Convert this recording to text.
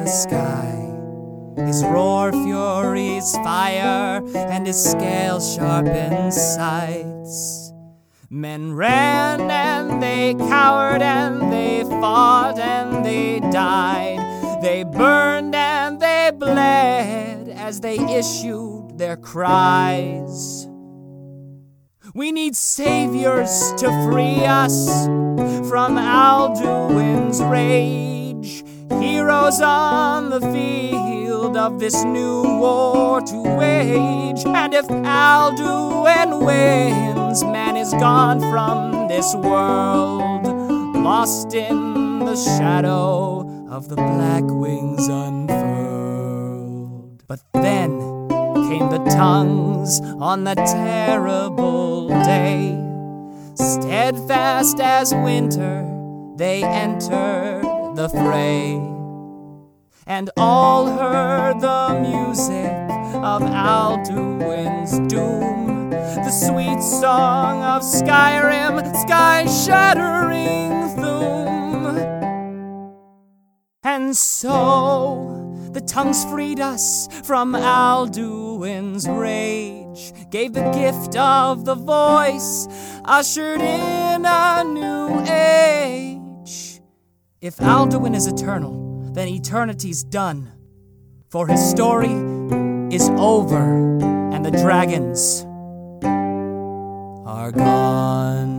the sky. His roar furies fire, and his scales sharpen sights. Men ran and they cowered and they fought and they died. They burned and they bled as they issued their cries. We need saviors to free us from Alduin's rage. Heroes on the field of this new war to wage. And if Alduin wins, man is gone from this world, lost in the shadow of the black wings unfurled. But then came the tongues on the terrible day. Steadfast as winter, they entered the fray, and all heard the music of Alduin's doom, the sweet song of Skyrim, sky-shattering Thu'um. And so the tongues freed us from Alduin's rage, gave the gift of the voice, ushered in a new age. If Alduin is eternal, then eternity's done, for his story is over and the dragons are gone.